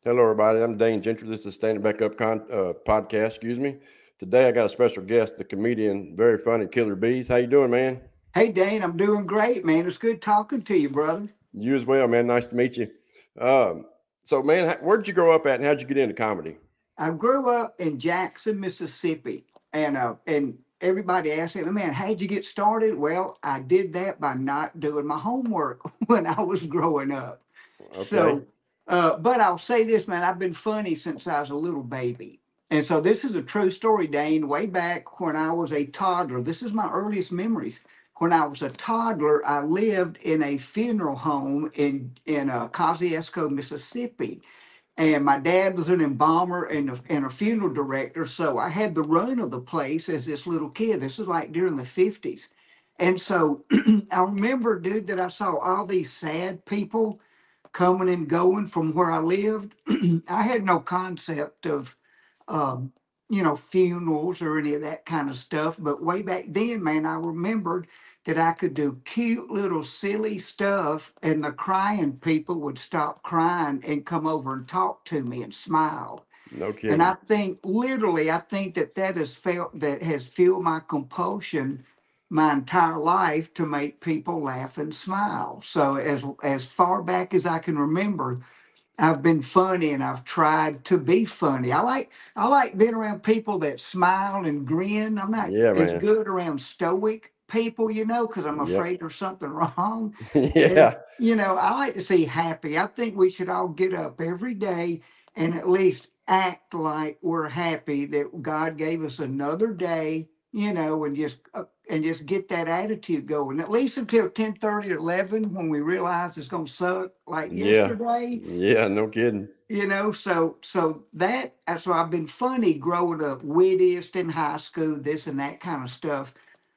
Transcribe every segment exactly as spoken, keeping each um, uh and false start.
Hello, everybody. I'm Dane Gentry. This is Standing Back Up con- uh, podcast. Excuse me. Today, I got a special guest, the comedian, very funny Killer Bees. How you doing, man? Hey, Dane, I'm doing great, man. It's good talking to you, brother. You as well, man. Nice to meet you. Um, so, man, how- where did you grow up at, and how'd you get into comedy? I grew up in Jackson, Mississippi, and uh, and everybody asked me, "Man, how'd you get started?" Well, I did that by not doing my homework when I was growing up. Okay. So, uh, but I'll say this, man, I've been funny since I was a little baby. And so this is a true story, Dane. Way back when I was a toddler, this is my earliest memories. When I was a toddler, I lived in a funeral home in in uh, Kosciuszko, Mississippi, and my dad was an embalmer and a, and a funeral director. So I had the run of the place as this little kid. This is like during the fifties. And so I remember, dude, that I saw all these sad people coming and going from where I lived. I had no concept of, um, you know, funerals or any of that kind of stuff. But way back then, man, I remembered that I could do cute little silly stuff, and the crying people would stop crying and come over and talk to me and smile. No And I kidding. think literally, I think that that has felt that has fueled my compulsion my entire life to make people laugh and smile. So as as far back as I can remember, I've been funny and I've tried to be funny. I like I like being around people that smile and grin. I'm not Yeah, as man. good around stoic people, you know, because I'm Yep. afraid there's something wrong. And Yeah. you know, I like to see happy. I think we should all get up every day and at least act like we're happy that God gave us another day, you know, and just uh, and just get that attitude going. At least until ten thirty or eleven when we realize it's going to suck like Yeah. yesterday, Yeah. No kidding. you know. So so that so I've been funny growing up, wittiest in high school, this and that kind of stuff.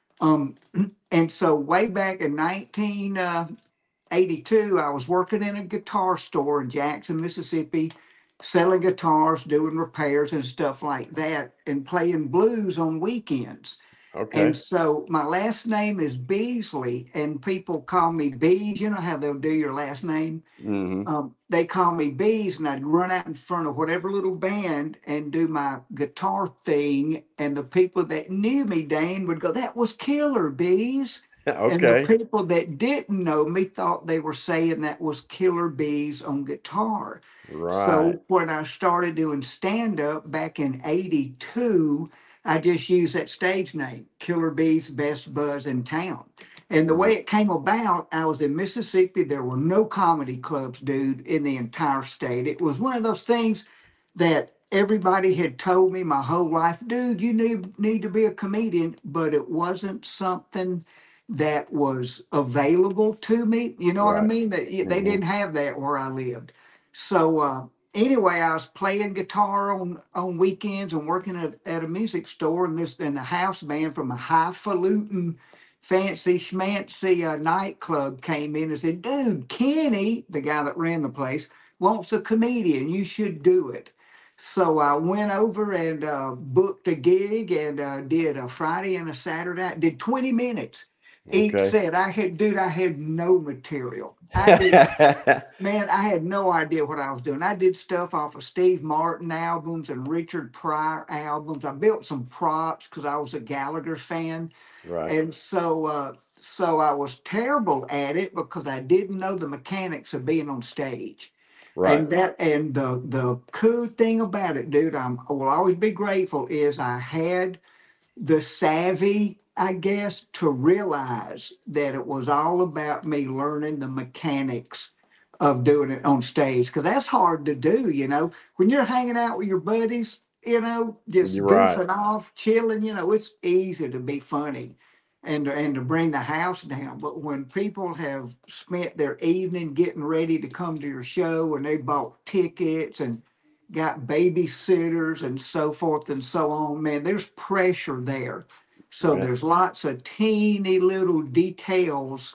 um and so way back in nineteen eighty-two, I was working in a guitar store in Jackson, Mississippi, selling guitars, doing repairs and stuff like that, and playing blues on weekends. And Okay. so my last name is Beasley, and people call me Bees. You know how they'll do your last name? Mm-hmm. Um, they call me Bees, and I'd run out in front of whatever little band and do my guitar thing. And the people that knew me, Dane, would go, "That was Killer Bees." And the Okay. people that didn't know me thought they were saying that was Killer Bees on guitar. Right. So when I started doing stand up back in eighty-two, I just used that stage name, Killer Bees, Best Buzz in Town. And the way it came about, I was in Mississippi. There were no comedy clubs, dude, in the entire state. It was one of those things that everybody had told me my whole life, dude, you need, need to be a comedian, but it wasn't something that was available to me. You know what I Right. mean? That they Mm-hmm. didn't have that where I lived. So uh, anyway, I was playing guitar on on weekends and working at, at a music store, and this and the house band from a highfalutin fancy schmancy uh, nightclub came in and said, "Dude, Kenny, the guy that ran the place, wants a comedian. You should do it." So I went over and uh, booked a gig and uh, did a Friday and a Saturday. Did twenty minutes each Okay. set. I had, dude, I had no material. I did, man, I had no idea what I was doing. I did stuff off of Steve Martin albums and Richard Pryor albums. I built some props because I was a Gallagher fan. Right. And so, uh, so I was terrible at it because I didn't know the mechanics of being on stage. Right. And that, and the the cool thing about it, dude, I'm I will always be grateful is I had the savvy, I guess, to realize that it was all about me learning the mechanics of doing it on stage because that's hard to do, you know. When you're hanging out with your buddies, you know, just You're right. goofing off, chilling, you know, it's easy to be funny and to, and to bring the house down. But when people have spent their evening getting ready to come to your show and they bought tickets and got babysitters and so forth and so on, man, there's pressure there. So Yeah. there's lots of teeny little details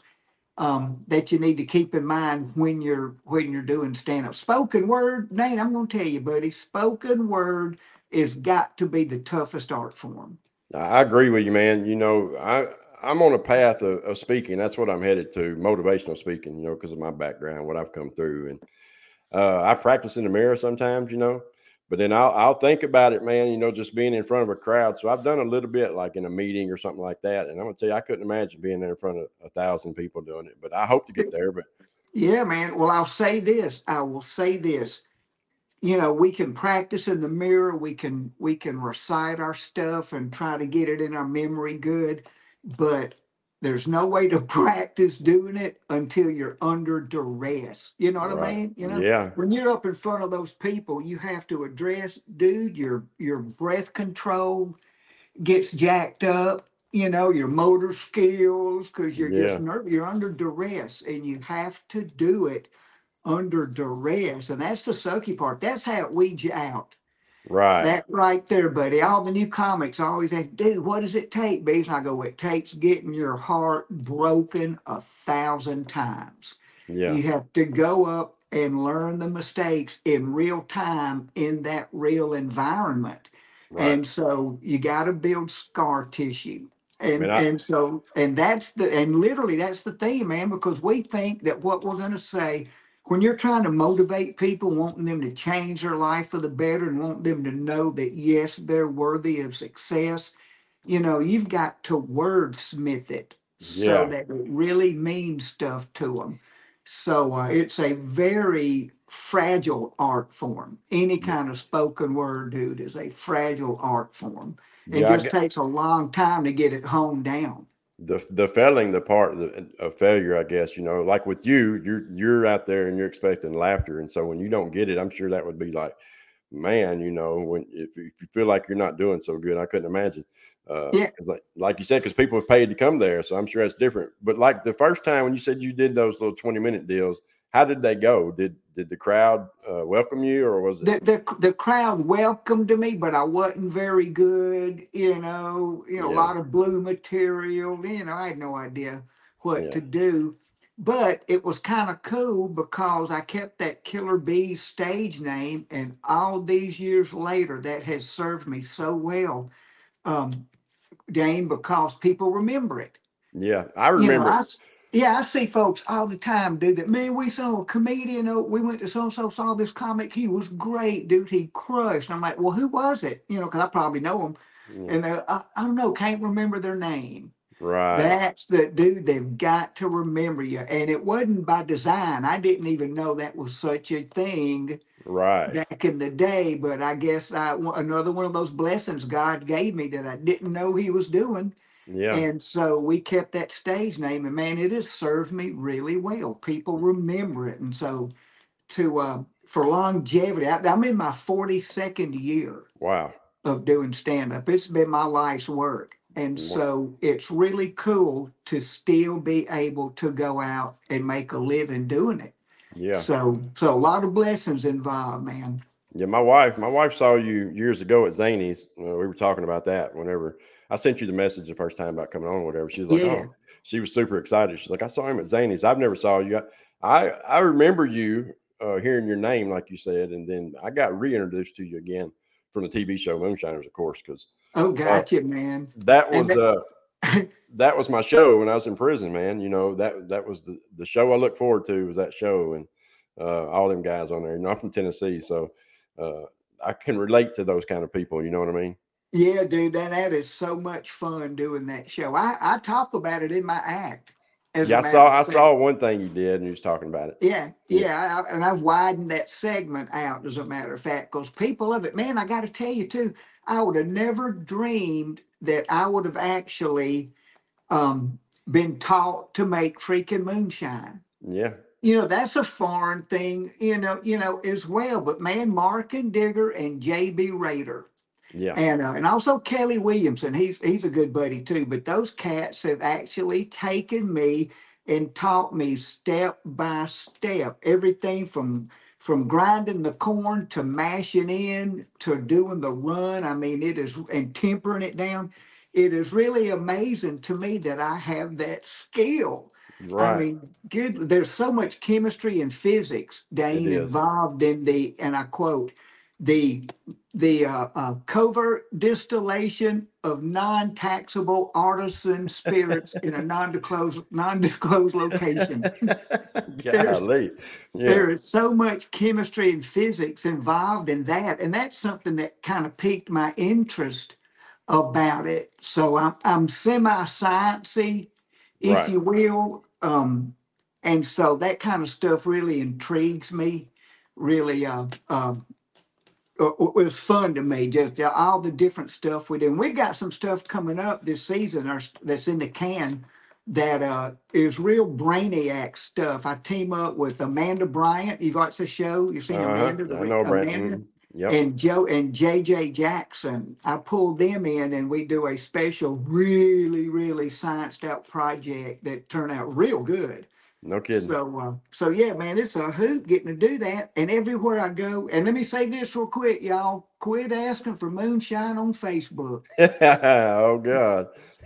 um, that you need to keep in mind when you're when you're doing stand up. Spoken word, Nate, I'm going to tell you, buddy, spoken word is got to be the toughest art form. I agree with you, man. You know, I I'm on a path of, of speaking. That's what I'm headed to, motivational speaking. You know, because of my background, what I've come through, and Uh, I practice in the mirror sometimes, you know, but then I'll I'll think about it, man. You know, just being in front of a crowd. So I've done a little bit like in a meeting or something like that. And I'm gonna tell you, I couldn't imagine being there in front of a thousand people doing it. But I hope to get there. But Yeah, man. Well, I'll say this. I will say this. You know, we can practice in the mirror. We can we can recite our stuff and try to get it in our memory good, but there's no way to practice doing it until you're under duress. You know what I right, mean? You know, yeah, when you're up in front of those people, you have to address, dude, your your breath control gets jacked up, you know, your motor skills, because you're just yeah, nervous, you're under duress, and you have to do it under duress. And that's the sucky part. That's how it weeds you out. right, That right there, buddy. All the new comics always ask, dude, what does it take, Bees? And I go, it takes getting your heart broken a thousand times. yeah, You have to go up and learn the mistakes in real time in that real environment. right. And so you got to build scar tissue. Man, And I and so and that's the and literally that's the thing, man, because we think that what we're going to say when you're trying to motivate people, wanting them to change their life for the better and want them to know that yes, they're worthy of success, you know, you've got to wordsmith it so yeah, that it really means stuff to them. So uh, it's a very fragile art form. Any yeah, kind of spoken word, dude, is a fragile art form. It yeah. I just get takes a long time to get it honed down. the the failing the part of, the, of failure, I guess. You know, like with you, you're you're out there and you're expecting laughter, and so when you don't get it, I'm sure that would be like, man, you know, when if, if you feel like you're not doing so good, I couldn't imagine. Uh, Yeah, cause like, like you said, because people have paid to come there, so I'm sure that's different. But like the first time when you said you did those little twenty minute deals, how did they go? Did did the crowd uh, welcome you, or was it? the, the the crowd welcomed me, but I wasn't very good. You know, you know, a Yeah, lot of blue material. You know, I had no idea what yeah, to do, but it was kind of cool because I kept that Killer Bees stage name, and all these years later, that has served me so well, um, Dane, because people remember it. yeah. I You know, remember. I s- yeah, I see folks all the time do that. Man, we saw a comedian. Oh, we went to so and so, saw this comic. He was great, dude. He crushed. I'm like, well, who was it? You know, because I probably know him, Yeah, and uh, I, I don't know, can't remember their name. right, That's the dude. They've got to remember you, and it wasn't by design. I didn't even know that was such a thing right. back in the day. But I guess I, another one of those blessings God gave me that I didn't know He was doing, Yeah, and so we kept that stage name, and man, it has served me really well. People remember it, and so to uh, for longevity, I, I'm in my forty-second year wow. of doing stand up. It's been my life's work, and Wow. so it's really cool to still be able to go out and make a living doing it. Yeah. So, so a lot of blessings involved, man. Yeah, my wife, my wife saw you years ago at Zany's. Uh, we were talking about that whenever I sent you the message the first time about coming on or whatever. She was like, Yeah, "Oh," she was super excited. She's like, "I saw him at Zany's. I've never saw you. I I remember you uh, hearing your name, like you said, and then I got reintroduced to you again from the T V show Moonshiners, of course, because oh, uh, gotcha, man. that And was uh that was my show when I was in prison, man. You know that that was the the show I look forward to was that show and uh, all them guys on there. You know, I'm from Tennessee, so. Uh, I can relate to those kind of people. You know what I mean? yeah, dude, that that is so much fun doing that show. I I talk about it in my act, as a Yeah, I matter saw of I fact. saw one thing you did, and you was talking about it. Yeah, Yeah, yeah, I, and I've widened that segment out, as a matter of fact, because people love it. Man, I got to tell you too, I would have never dreamed that I would have actually um, been taught to make freaking moonshine. yeah, You know, that's a foreign thing, you know, you know, as well. But man, Mark and Digger and J B Raider yeah. and uh, and also Kelly Williamson. He's he's a good buddy too. But those cats have actually taken me and taught me step by step everything from from grinding the corn to mashing in to doing the run. I mean, it is and tempering it down. It is really amazing to me that I have that skill. I Right. mean, good. There's so much chemistry and physics, It Dane, is. involved in the, and I quote, the the uh, uh, covert distillation of non-taxable artisan spirits in a non-disclosed non-disclosed location. There's Golly. Yeah. there is so much chemistry and physics involved in that, and that's something that kind of piqued my interest about it. So I'm I'm semi-sciencey, if Right. you will, um, and so that kind of stuff really intrigues me. Really, uh, uh, it was fun to me, just uh, all the different stuff we do. And we've got some stuff coming up this season or s- that's in the can that uh, is real brainiac stuff. I team up with Amanda Bryant. You've watched the show. You've seen Uh-huh. Amanda, the I re- know, Brent. Amanda Mhm. Yep. and Joe and J J Jackson. I pulled them in and we do a special, really, really scienced out project that turned out real good. No kidding. So, uh, so yeah, man, it's a hoot getting to do that. And everywhere I go, and let me say this real quick, y'all, quit asking for moonshine on Facebook. Oh God.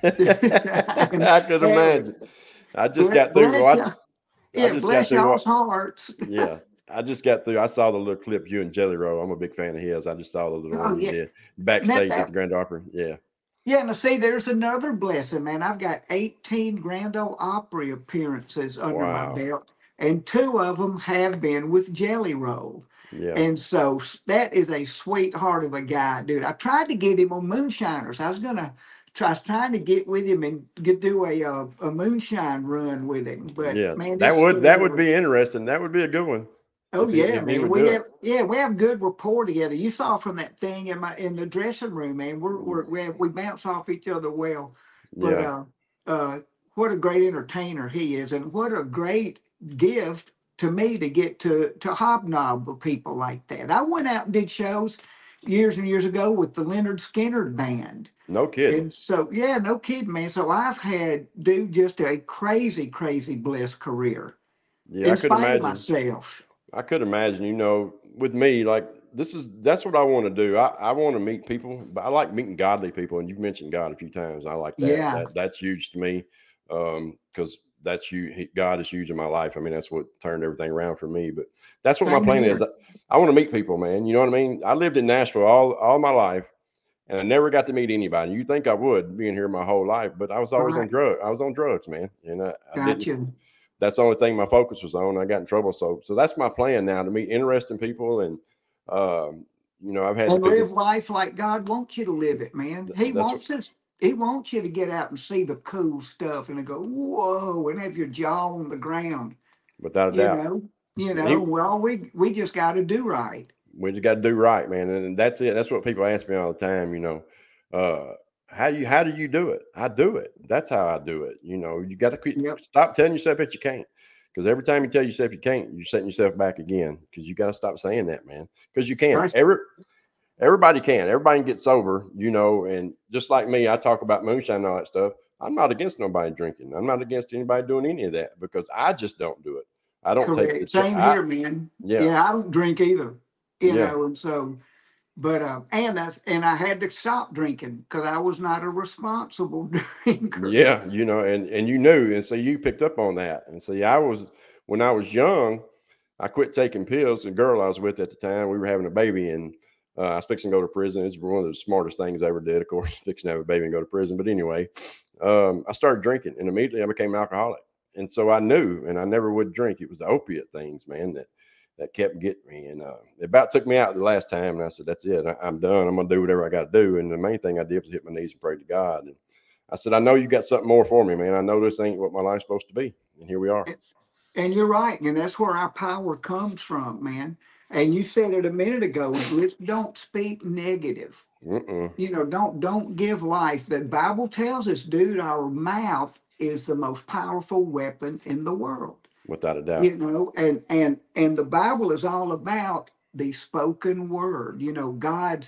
I could imagine. I just got through. Bless Watch, y'all. I Yeah, just got bless through. y'all's What, hearts. yeah. I just got through. I saw the little clip you and Jelly Roll. I'm a big fan of his. I just saw the little Oh, one you yeah. did Met backstage at that. the Grand Opry. Yeah. Yeah, now see, there's another blessing, man. I've got eighteen Grand Ole Opry appearances under my Wow. belt, and two of them have been with Jelly Roll. Yeah. And so s- that is a sweetheart of a guy, dude. I tried to get him on Moonshiners. I was gonna try, I was trying to get with him and get do a uh, a moonshine run with him, but Yeah. man, That this would that would schedule. be interesting. That would be a good one Oh if he yeah, if he man. would We do have it. yeah, we have good rapport together. You saw from that thing in my in the dressing room, man. We're, we're we have, we bounce off each other well. But Yeah. uh uh what a great entertainer he is, and what a great gift to me to get to to hobnob with people like that. I went out and did shows years and years ago with the Leonard Skinner band. No kidding. And so yeah, no kidding, man. So I've had dude just a crazy, crazy blessed career Yeah, I in could spite of imagine. myself. I could imagine, you know, with me, like this is that's what I want to do. I, I want to meet people, but I like meeting godly people. And you've mentioned God a few times. I like that. Yeah. That that's huge to me. Um, because that's you God is huge in my life. I mean, that's what turned everything around for me. But that's what my Same plan is. here. I, I want to meet people, man. You know what I mean? I lived in Nashville all all my life and I never got to meet anybody. You think I would being here my whole life, but I was always on Right. drugs. I was on drugs, man. And I, I didn't Gotcha. that's the only thing my focus was on. I got in trouble. So, so that's my plan now to meet interesting people. And, um, you know, I've had the And people live life like God wants you to live it, man. th- He that's what, wants us. He wants you to get out and see the cool stuff and to go, whoa, and have your jaw on the ground. without a You doubt. know, you And know. he, Well, we we just got to do right. we just got to do right, man. And, and that's it. That's what people ask me all the time, you know, uh, how you, how do you do it? I do it. That's how I do it. You know, you got to quit, Yep. stop telling yourself that you can't. Because every time you tell yourself you can't, you're setting yourself back again. Because you got to stop saying that, man. Because you can. Right. Every everybody can. Everybody can get sober, you know. And just like me, I talk about moonshine and all that stuff. I'm not against nobody drinking. I'm not against anybody doing any of that because I just don't do it. I don't take the Correct. ch- Same I, here, man. yeah, Yeah, I don't drink either. You yeah, know, and so, but uh, and that's and I had to stop drinking because I was not a responsible drinker. yeah. You know, and and you knew, and so you picked up on that. And see, I was when I was young, I quit taking pills. The girl I was with at the time, we were having a baby, and uh, I was fixing to go to prison. It's one of the smartest things I ever did, of course, fixing to have a baby and go to prison. But anyway, um, I started drinking, and immediately I became an alcoholic. And so I knew, and I never would drink. It was the opiate things, man, that that kept getting me. And uh, it about took me out the last time. And I said, "That's it. I, I'm done. I'm gonna do whatever I got to do." And the main thing I did was hit my knees and pray to God. And I said, "I know you got something more for me, man. I know this ain't what my life's supposed to be." And here we are. And you're right, and that's where our power comes from, man. And you said it a minute ago. Let's don't speak negative. Mm-mm. You know, don't don't give life. The Bible tells us, dude, our mouth is the most powerful weapon in the world. Without a doubt. You know, and and and the Bible is all about the spoken word. You know, God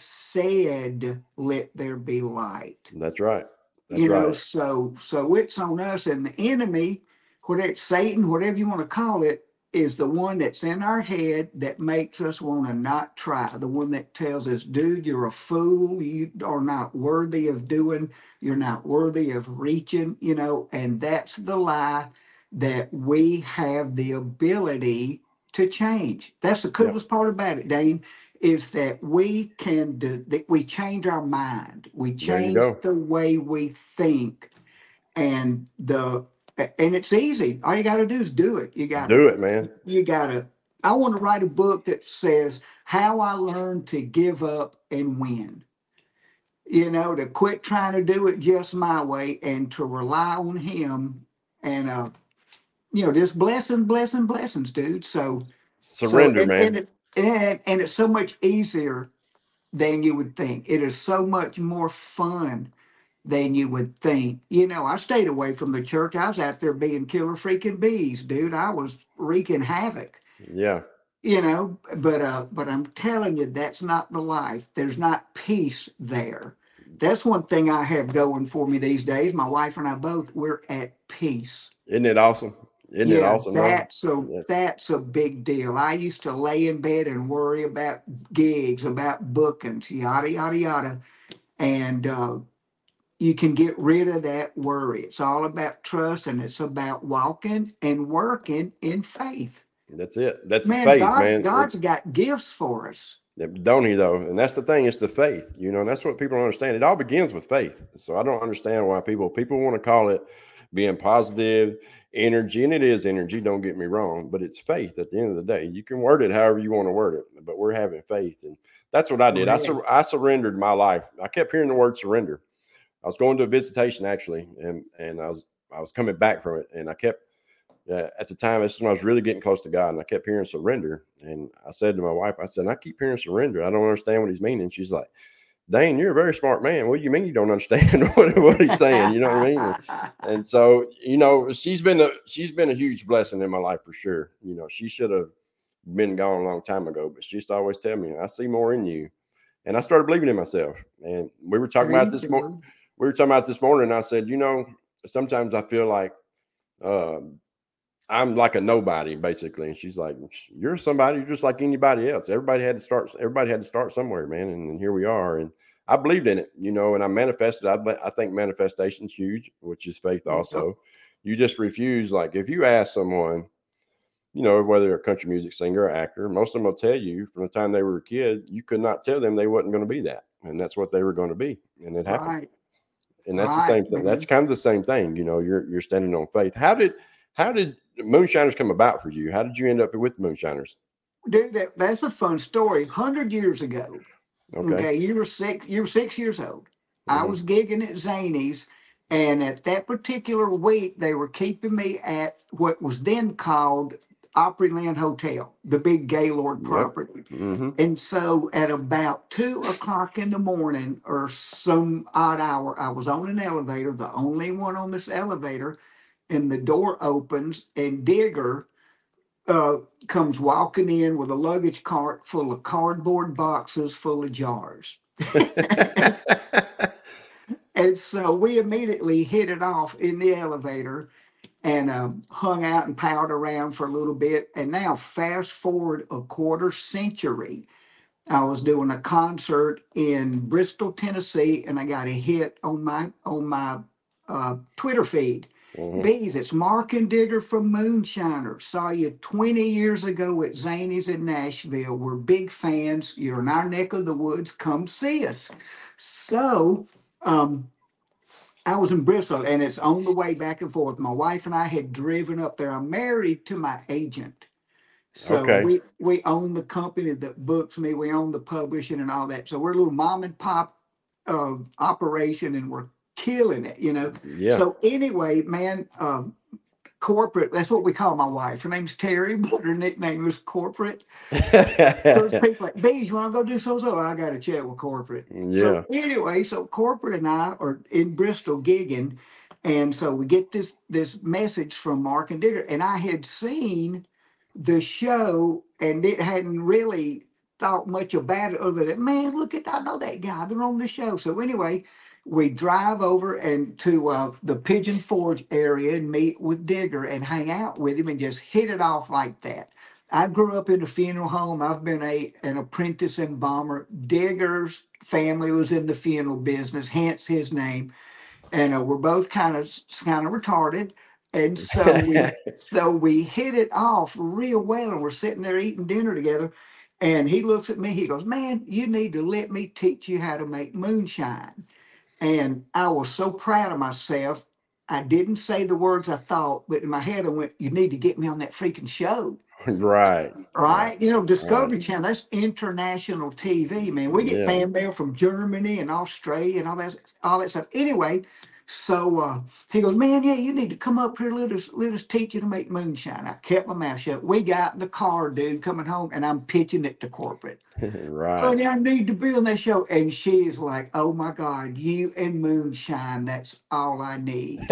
said, "Let there be light." That's right. That's You know, right. so so it's on us, and the enemy, whether it's Satan, whatever you want to call it, is the one that's in our head that makes us want to not try. The one that tells us, dude, you're a fool, you are not worthy of doing, you're not worthy of reaching, you know, and that's the lie that we have the ability to change. That's the Yep. coolest part about it, Dane. is that we can do that. We change our mind. We There you change go. the way we think, and the and it's easy. All you got to do is do it. You got to Do it, man. you got to. I want to write a book that says how I learned to give up and win. You know, to quit trying to do it just my way and to rely on Him, and uh, you know, just blessing, blessing, blessings, dude. So, so Surrender, and and man. it's and, and it's so much easier than you would think. It is so much more fun than you would think. You know, I stayed away from the church. I was out there being killer freaking bees, dude. I was wreaking havoc. Yeah. You know, but uh, but I'm telling you, that's not the life. There's not peace there. That's one thing I have going for me these days. My wife and I both, we're at peace. Isn't it awesome? Isn't it Yeah, awesome, though? that's a Yes. that's a big deal. I used to lay in bed and worry about gigs, about bookings, yada yada yada, and uh, you can get rid of that worry. It's all about trust, and it's about walking and working in faith. That's it. That's Man, faith, God, man. It, God's got gifts for us. don't he though? And that's the thing. It's the faith, you know. And that's what people don't understand. It all begins with faith. So I don't understand why people people want to call it being positive energy, and it is energy. Don't get me wrong, but it's faith. At the end of the day, you can word it however you want to word it, but we're having faith, and that's what I did. I Correct. sur- I surrendered my life. I kept hearing the word surrender. I was going to a visitation actually, and and I was I was coming back from it, and I kept uh, at the time, this is when I was really getting close to God, and I kept hearing surrender. And I said to my wife, I said, I keep hearing surrender. I don't understand what he's meaning. She's like, Dane, you're a very smart man. What do you mean you don't understand what, what he's saying? You know what I mean? And, and so, you know, she's been a she's been a huge blessing in my life for sure. You know, she should have been gone a long time ago, but she used to always tell me, I see more in you. And I started believing in myself. And we were talking There about you this morning. go. We were talking about this morning, and I said, you know, sometimes I feel like um I'm like a nobody, basically. And she's like, you're somebody, you're just like anybody else. Everybody had to start, everybody had to start somewhere, man. And, and here we are. And I believed in it, you know, and I manifested. I, I think manifestation's huge, which is faith Yep. also. You just refuse. Like if you ask someone, you know, whether they're a country music singer or actor, most of them will tell you from the time they were a kid, you could not tell them they wasn't going to be that. And that's what they were going to be. And it happened. Right. And that's the Right, same thing. That's man. kind of the same thing. You know, you're you're standing on faith. How did how did Moonshiners come about for you? How did you end up with the Moonshiners? Dude, that, that's a fun story. Hundred years ago, Okay. okay, you were six, you were six years old. I Hmm. was gigging at Zany's, and at that particular week, they were keeping me at what was then called Opryland Hotel, the big Gaylord Yep. property. Hmm. And so at about two o'clock in the morning or some odd hour, I was on an elevator, the only one on this elevator, and the door opens, and Digger uh, comes walking in with a luggage cart full of cardboard boxes full of jars. And so we immediately hit it off in the elevator and um, hung out and palled around for a little bit. And now, fast forward a quarter century, I was doing a concert in Bristol, Tennessee, and I got a hit on my on my uh, Twitter feed. Hmm. Bees, it's Mark and Digger from Moonshiner. Saw you twenty years ago at Zany's in Nashville. We're big fans. You're in our neck of the woods. Come see us. So um, I was in Bristol, and it's on the way back and forth. My wife and I had driven up there. I'm married to my agent. So Okay. we we own the company that books me. We own the publishing and all that. So we're a little mom and pop uh, operation, and we're killing it, you know. Yeah. So anyway, man, um, corporate. That's what we call my wife. Her name's Terry, but her nickname is Corporate. There's people like, Bees, you want to go do so so? I got to chat with corporate. So Yeah. anyway, so corporate and I are in Bristol gigging, and so we get this this message from Mark and Digger, and I had seen the show and it hadn't really thought much about it other than, man, look at, I know that guy. They're on the show. So anyway, we drive over and to uh, the Pigeon Forge area and meet with Digger and hang out with him and just hit it off like that. I grew up in a funeral home. I've been a an apprentice embalmer. Digger's family was in the funeral business, hence his name. And uh, we're both kind of kind of retarded. And so we so we hit it off real well, and we're sitting there eating dinner together. And he looks at me, he goes, man, you need to let me teach you how to make moonshine. And I was so proud of myself. I didn't say the words I thought, but in my head I went, you need to get me on that freaking show. Right. Right. Right? You know, Right. Discovery Channel, that's international T V, man. We get Yeah. fan mail from Germany and Australia and all that, all that stuff. Anyway, so uh, he goes, man, yeah, you need to come up here, let us let us teach you to make moonshine. I kept my mouth shut. We got in the car, dude, coming home, and I'm pitching it to corporate. Right. Honey, I need to be on that show. And she is like, oh my God, you and moonshine, that's all I need.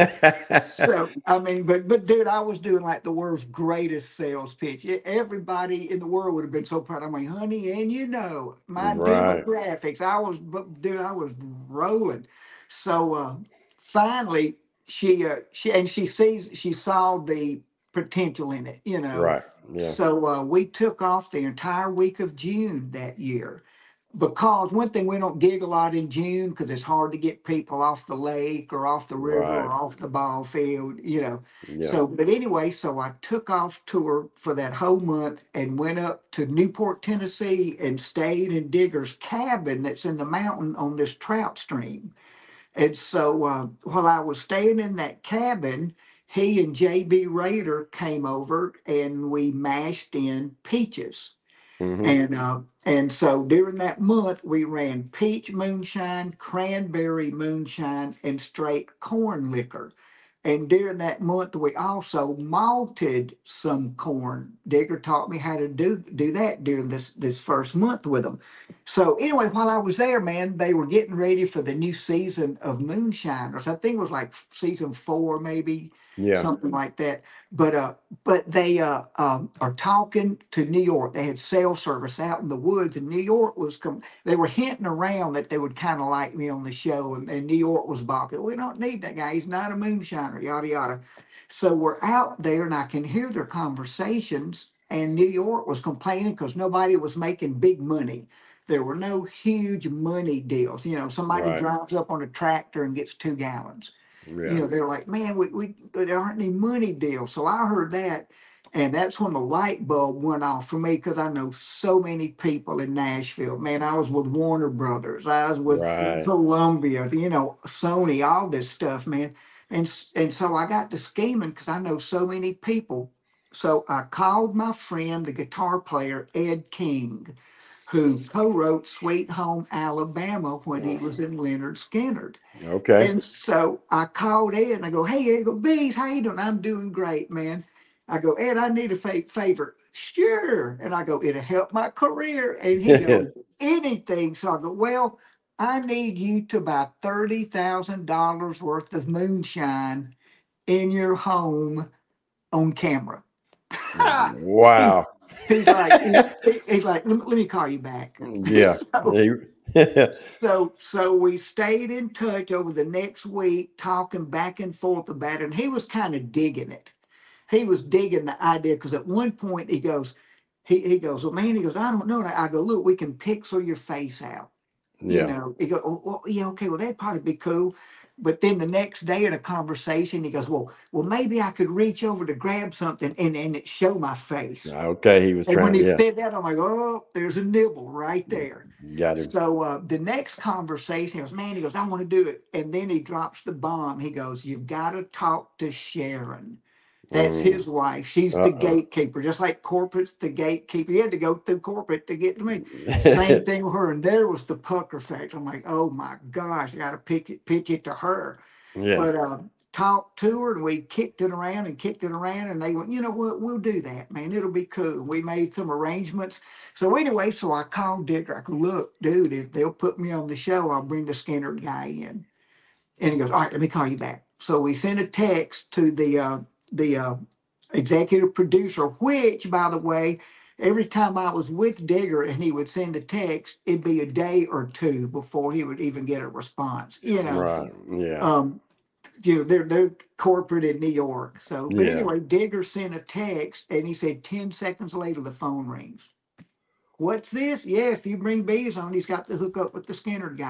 So I mean, but but dude, I was doing like the world's greatest sales pitch. E- Everybody in the world would have been so proud. I'm like, honey, and you know, my Right. demographics. I was, but dude, I was rolling. So uh, finally, she uh, she and she sees she saw the potential in it, you know. Right. Yeah. So uh, we took off the entire week of June that year because one thing we don't gig a lot in June because it's hard to get people off the lake or off the river or Right. off the ball field, you know. Yeah. So, but anyway, so I took off tour for that whole month and went up to Newport, Tennessee and stayed in Digger's cabin that's in the mountain on this trout stream. And so uh, while I was staying in that cabin, he and J B Raider came over and we mashed in peaches. Hmm. And uh, and so during that month, we ran peach moonshine, cranberry moonshine, and straight corn liquor. And during that month, we also malted some corn. Digger taught me how to do do that during this this first month with them. So anyway, while I was there, man, they were getting ready for the new season of moonshiners. I think it was like season four, maybe Yeah. something like that. But uh, but they uh, um, are talking to New York. They had cell service out in the woods, and New York was com- they were hinting around that they would kind of like me on the show, and, and New York was balking. We don't need that guy. He's not a moonshiner. Yada yada. So we're out there, and I can hear their conversations. And New York was complaining because nobody was making big money. There were no huge money deals. You know, somebody Right. drives up on a tractor and gets two gallons. You Yeah. know, they're like, man, we, we there aren't any money deals. So I heard that, and that's when the light bulb went off for me because I know so many people in Nashville. Man, I was with Warner Brothers, I was with Right. Columbia, you know, Sony, all this stuff, man. And s- and so I got to scheming because I know so many people. So I called my friend, the guitar player Ed King, who co-wrote Sweet Home Alabama when he was in Leonard Skinner. Okay. And so I called Ed and I go, hey, Ed, I go, Bees, how you doing? I'm doing great, man. I go, Ed, I need a fake favor. Sure. And I go, it'll help my career. And he goes, anything. So I go, well, I need you to buy thirty thousand dollars worth of moonshine in your home on camera. he's, Wow. he's like, he- he's like, let me, let me call you back. Yeah. So You- so so we stayed in touch over the next week, talking back and forth about it. And he was kind of digging it. He was digging the idea because at one point he goes, he, he goes, well, man, he goes, I don't know. And I go, look, we can pixel your face out. You yeah. know, he goes, oh, well, yeah, okay, well, that'd probably be cool. But then the next day in a conversation, he goes, well, well, maybe I could reach over to grab something and, and it show my face. Okay. He was And when trying. he Yeah. said that, I'm like, oh, there's a nibble right there. Got him. So uh, the next conversation, he goes, man, he goes, I want to do it. And then he drops the bomb. He goes, you've got to talk to Sharon. That's Mm. his wife. She's the Uh-oh. gatekeeper, just like corporate's the gatekeeper. He had to go through corporate to get to me. Same thing with her. And there was the pucker factor. I'm like, oh my gosh, I got to pitch it, pitch it to her. Yeah. But uh, talked to her and we kicked it around and kicked it around. And they went, you know what, we'll do that, man. It'll be cool. We made some arrangements. So anyway, so I called Dick. I go, look, dude, if they'll put me on the show, I'll bring the Skinner guy in. And he goes, all right, let me call you back. So we sent a text to the uh, the uh, executive producer, which, by the way, every time I was with Digger and he would send a text, it'd be a day or two before he would even get a response. You know, Right. Yeah. um, you know, they're they're corporate in New York. So, but Yeah. anyway, Digger sent a text and he said ten seconds later the phone rings. What's this? Yeah, if you bring bees on, he's got the hook up with the Skinner guy.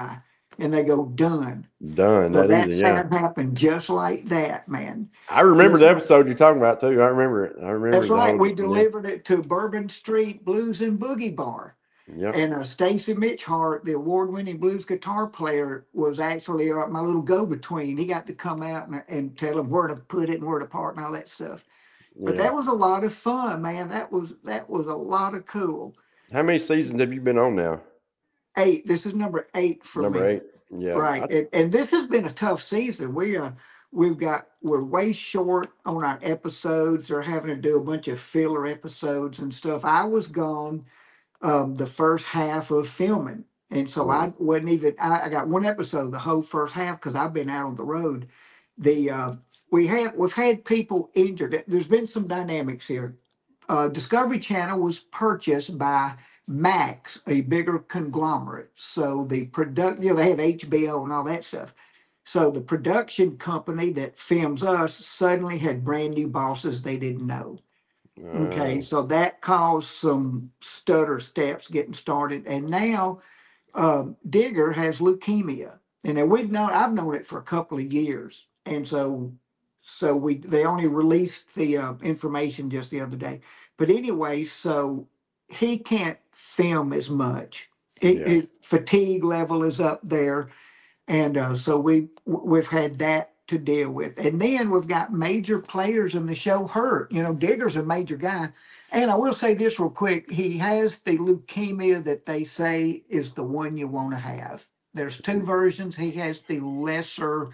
and they go done. Done. So That that easy. Yeah. sound happened just like that, man. I remember Just the like, episode you're talking about too. I remember it. I remember that's the right. whole. We Yeah. delivered it to Bourbon Street Blues and Boogie Bar. Yep. And uh, Stacy Mitchhart, the award-winning blues guitar player, was actually uh, my little go-between. He got to come out and, and tell them where to put it and where to park and all that stuff. But Yeah. that was a lot of fun, man. That was that was a lot of cool. How many seasons have you been on now? Eight. This is number eight for Number me. eight. Yeah. Right. I, And, and this has been a tough season. We uh we've got we're way short on our episodes. They're having to do a bunch of filler episodes and stuff. I was gone um the first half of filming. And so mm, I wasn't even I, I got one episode the whole first half because I've been out on the road. The uh we have we've had people injured. There's been some dynamics here. Uh, Discovery Channel was purchased by Max, a bigger conglomerate. So the product, you know, they have H B O and all that stuff. So the production company that films us suddenly had brand new bosses they didn't know. Okay, uh, so that caused some stutter steps getting started, and now um, Digger has leukemia, and then we've known I've known it for a couple of years, and so so we they only released the uh, information just the other day. But anyway, so he can't film as much. He- yeah. His fatigue level is up there, and uh, so we we've had that to deal with. And then we've got major players in the show hurt. You know, Digger's a major guy. And I will say this real quick. He has the leukemia that they say is the one you want to have. There's two versions. He has the lesser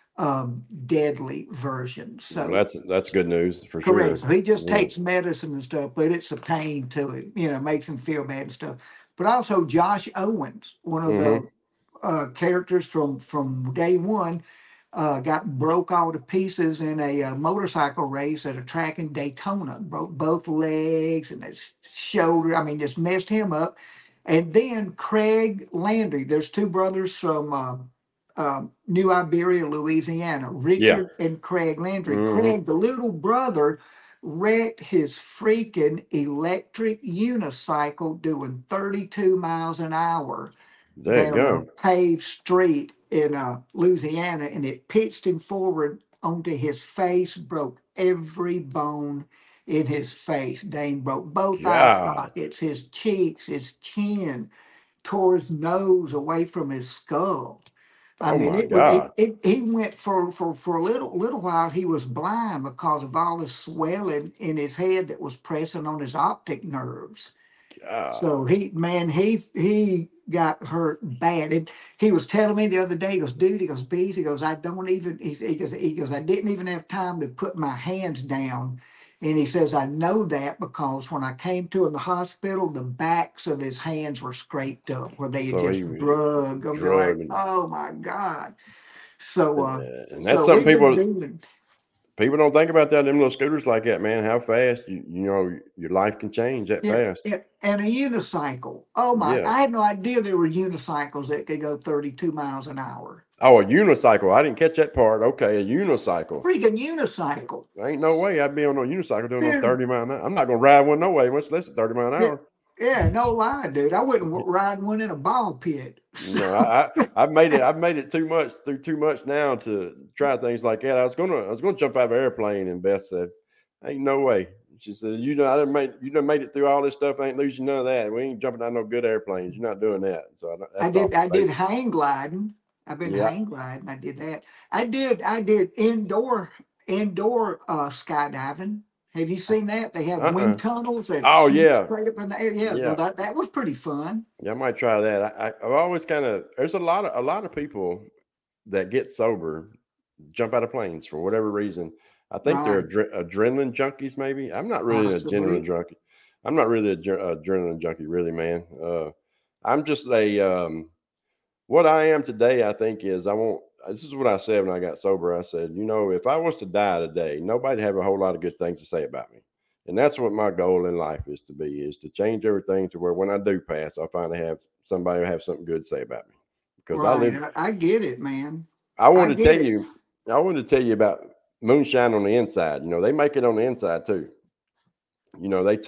um, deadly version. Well, So that's that's good news for correct. sure. So he just Yeah. takes medicine and stuff, but it's a pain to it. You know, makes him feel bad and stuff. But also Josh Owens, one of Mm-hmm. the uh, characters from from day one, uh, got broke all to pieces in a, uh motorcycle race at a track in Daytona. Broke both legs and his shoulder. I mean, just messed him up. And then Craig Landry. There's two brothers from uh, um, New Iberia, Louisiana. Yeah. Richard and Craig Landry. Mm-hmm. Craig, the little brother, wrecked his freaking electric unicycle doing thirty-two miles an hour There you down a go. paved street in uh, Louisiana, and it pitched him forward onto his face, broke every bone in his face. Dane broke both eye God. sockets, his cheeks, his chin, tore his nose away from his skull. I Oh mean, my it was it, God. it. He went for for for a little little while. He was blind because of all the swelling in his head that was pressing on his optic nerves. God. So he, man, he he got hurt bad. And he was telling me the other day, he goes, dude, he goes, Bees, he goes, I don't even, he, he goes, he goes, I didn't even have time to put my hands down. And he says, I know that because when I came to in the hospital, the backs of his hands were scraped up where they had So just he drug them. They're like, drug and, oh my God. So, uh, and that's so something we've been people dealing. people don't think about that. Them little scooters like that, man. How fast you you know your life can change that Yeah, fast. yeah, and a unicycle. Oh my! Yeah. I had no idea there were unicycles that could go thirty-two miles an hour. Oh, a unicycle. I didn't catch that part. Okay, a unicycle. Freaking unicycle! Ain't no way I'd be on a unicycle doing no Dude, thirty mile an hour. I'm not gonna ride one no way, much less than thirty mile an yeah, hour. yeah, no lie, dude. I wouldn't w- ride one in a ball pit. No, I, I I've made it. I've made it too much through too much now to try things like that. I was gonna I was gonna jump out of an airplane, and Beth said, "Ain't no way." She said, "You know, I done made you done made it through all this stuff. I ain't losing none of that. We ain't jumping out of no good airplanes. You're not doing that." So I, I that's did. off I the did table. hang gliding. I've been Yeah. hang gliding. I did that. I did. I did indoor indoor uh, skydiving. Have you seen that? They have Uh. wind uh tunnels that Oh shoot yeah. straight up in the air. Yeah, Yeah. that that was pretty fun. Yeah. I might try that. I, I I've always kind of there's a lot of a lot of people that get sober jump out of planes for whatever reason. I think they're Right, adre- adrenaline junkies. Maybe I'm not really an adrenaline possibly. junkie. I'm not really an adrenaline junkie, really, man. Uh, I'm just a um, what I am today. I think is I won't. This is what I said when I got sober. I said, you know, if I was to die today, nobody'd have a whole lot of good things to say about me. And that's what my goal in life is to be: is to change everything to where when I do pass, I'll finally have somebody have something good to say about me. Because I Right. live. I, I get it, man. I I wanted to get tell it. you. I wanted to tell you about moonshine on the inside. You know, they make it on the inside too. You know, they take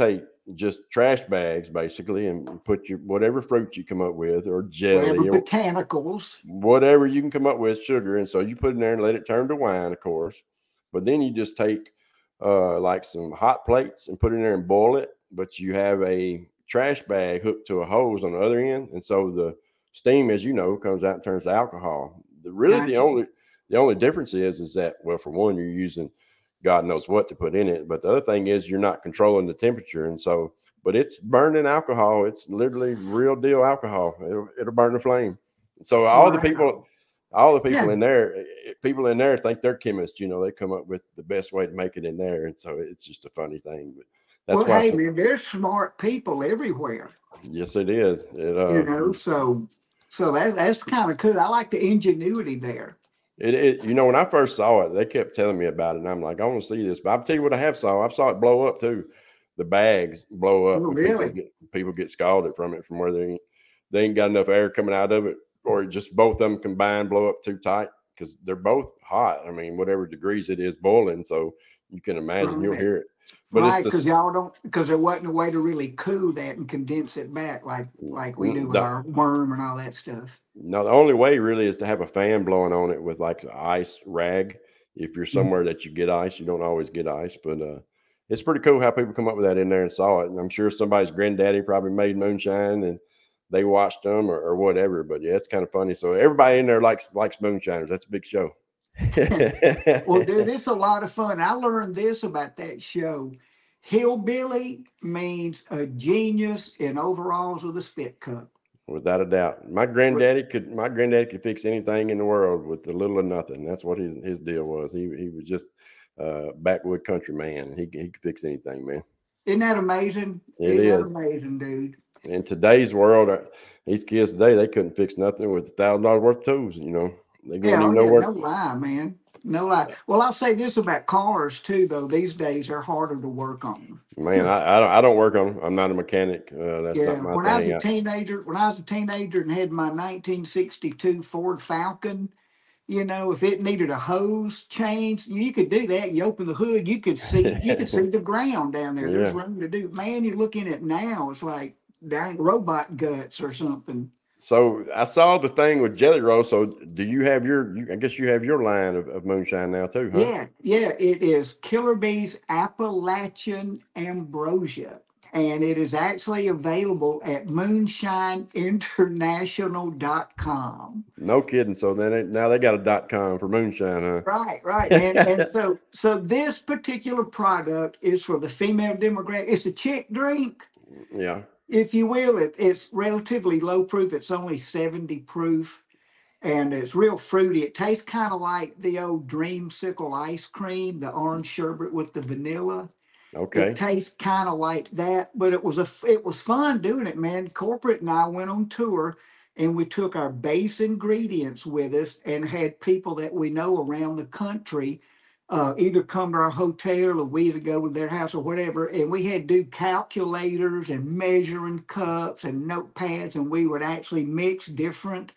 just trash bags basically, and put your whatever fruit you come up with, or Whatever jelly, or botanicals. whatever you can come up with, sugar. And so you put in there and let it turn to wine, of course. But then you just take uh, like some hot plates and put it in there and boil it. But you have a trash bag hooked to a hose on the other end, and so the steam, as you know, comes out and turns to alcohol. The, really, the Gotcha. only the only difference is is that, well, for one, you're using God knows what to put in it, but the other thing is you're not controlling the temperature, and so. But it's burning alcohol. It's literally real deal alcohol. It'll, it'll burn the flame. So all the people, Wow. all the people Yeah. in there, people in there think they're chemists. You know, they come up with the best way to make it in there, and so it's just a funny thing. But that's Well, why. hey, Some, man, there's smart people everywhere, yes, it is. It you uh, know. So, so that's that's kind of cool. I like the ingenuity there. it, it you know, when I first saw it, they kept telling me about it, and I'm like, I want to see this. But I'll tell you what I have saw. I saw it blow up too. The bags blow Oh, up, and people really? get people get scalded from it, from where they ain't, they ain't got enough air coming out of it, or just both of them combined blow up too tight, because they're both hot. I mean, whatever degrees it is boiling, so you can imagine you'll Right. hear it. But it's Right, because the y'all don't, because there wasn't a way to really cool that and condense it back like like we do with the, our worm and all that stuff. no, the only way really is to have a fan blowing on it with like an ice rag. If you're somewhere that you get ice, you don't always get ice, but uh, it's pretty cool how people come up with that in there and saw it. And I'm sure somebody's granddaddy probably made moonshine and they watched them, or, or whatever. But yeah, it's kind of funny. So everybody in there likes likes moonshiners. That's a big show. Well, dude, it's a lot of fun. I learned this about that show. Hillbilly means a genius in overalls with a spit cup. Without a doubt. My granddaddy could my granddaddy could fix anything in the world with a little or nothing. That's what his his deal was. He he was just uh backwood country man. He he could fix anything, man. Isn't that amazing? It Isn't that is. amazing, dude? In today's world, uh, these kids today, they couldn't fix nothing with a thousand dollars worth of tools, you know. They wouldn't Yeah, oh even know yeah, where. no lie, man. No lie. Well, I'll say this about cars too, though. These days they're harder to work on. Man, I, I don't I don't work on them. I'm not a mechanic. Uh, that's Yeah, not my when I was thing. a I, teenager, when I was a teenager and had my nineteen sixty-two Ford Falcon, you know, if it needed a hose change, you could do that. You open the hood, you could see, you could see the ground down there. There's yeah. room to do. Man, you look in it now, it's like dang robot guts or something. So I saw the thing with Jelly Roll. So do you have your? You, I guess you have your line of, of moonshine now too, huh? Yeah, yeah, it is Killer Bees Appalachian Ambrosia. And it is actually available at moonshine international dot com. No kidding. So then it, now they got a dot com for moonshine, Right, right. And and huh? so so this particular product is for the female demographic. It's a chick drink, yeah. if you will. It, it's relatively low proof. It's only seventy proof, and it's real fruity. It tastes kind of like the old Dreamsicle ice cream, the orange sherbet with the vanilla. It Okay. tastes kind of like that, but it was a it was fun doing it, man. Corporate and I went on tour, and we took our base ingredients with us and had people that we know around the country uh, either come to our hotel or we either go to their house or whatever. And we had to do calculators and measuring cups and notepads, and we would actually mix different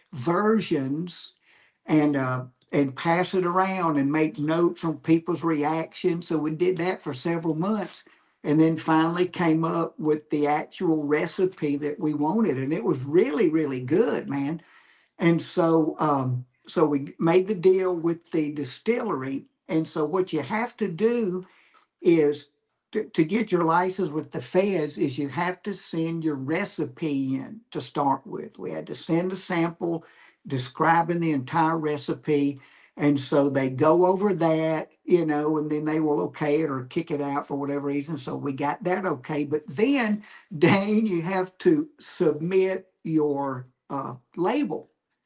versions and uh, and pass it around and make notes on people's reactions. So we did that for several months, and then finally came up with the actual recipe that we wanted, and it was really really good, man. And so um, so we made the deal with the distillery, and so what you have to do is to, to get your license with the feds is you have to send your recipe in to start with. We had to send a sample describing the entire recipe. And so they go over that, you know, and then they will okay it or kick it out for whatever reason. So we got that okay. But then, Dane, you have to submit your uh, label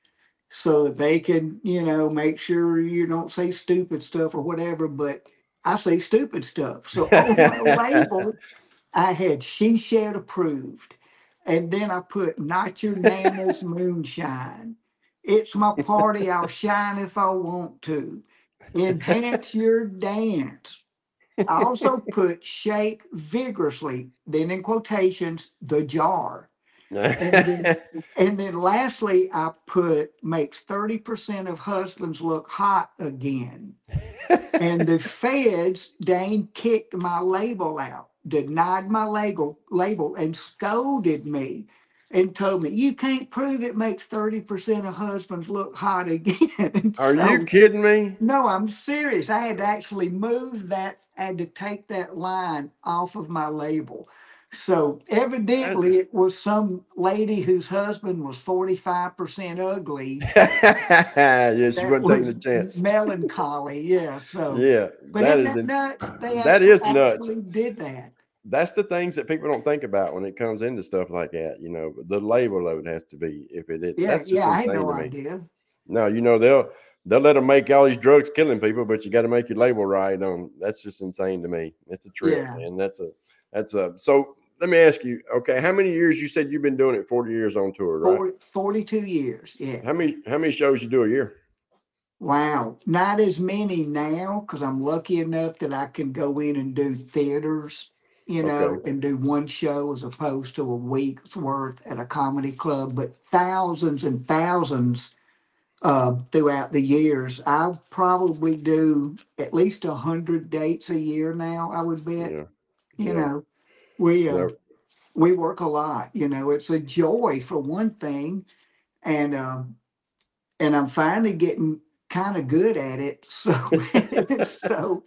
so that they can, you know, make sure you don't say stupid stuff or whatever. But I say stupid stuff. So on my label, I had She Shed approved. And then I put not your nana's moonshine. It's my party. I'll shine if I want to. Enhance your dance. I also put shake vigorously, then in quotations, the jar. And then, and then lastly, I put makes thirty percent of husbands look hot again. And the feds, Dane, kicked my label out denied my label, label and scolded me and told me, you can't prove it makes thirty percent of husbands look hot again. Are you So, kidding me? no, I'm serious. I had to actually move that, I had to take that line off of my label. So evidently it was some lady whose husband was forty-five percent ugly Yeah, she that wasn't taking was the chance. melancholy. Yeah. So, Yeah, but that isn't is that in, nuts? They that actually is nuts. actually did that. That's the things that people don't think about when it comes into stuff like that. You know, the labor load has to be if it is. Yeah. That's just Yeah. I had insane no to me. idea. No, you know they'll they'll let them make all these drugs killing people, but you got to make your label right on. That's just insane to me. It's a trip, Yeah. and that's a that's a. So let me ask you, okay, how many years you said you've been doing it? Forty years on tour, right? forty, forty-two years. Yeah. How many how many shows you do a year? Wow. Not as many now because I'm lucky enough that I can go in and do theaters, you Okay, know, and do one show as opposed to a week's worth at a comedy club, but thousands and thousands uh, throughout the years. I probably do at least a hundred dates a year now, I would bet. yeah, You yeah, know, we uh, yeah, we work a lot, you know, it's a joy for one thing. And um and I'm finally getting kind of good at it. So, so,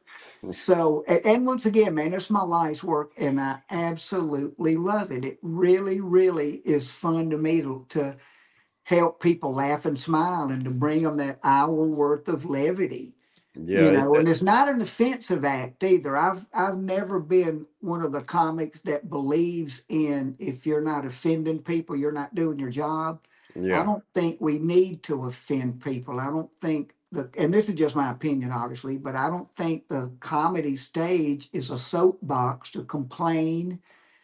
so, a- and once again, man, it's my life's work, and I absolutely love it. It really, really is fun to me to, to help people laugh and smile, and to bring them that hour worth of levity. yeah. You It's know, and it's not an offensive act either. I've I've never been one of the comics that believes in, if you're not offending people, you're not doing your job. I yeah, don't think we need to offend people. I don't think the, and this is just my opinion, obviously, but I don't think the comedy stage is a soapbox to complain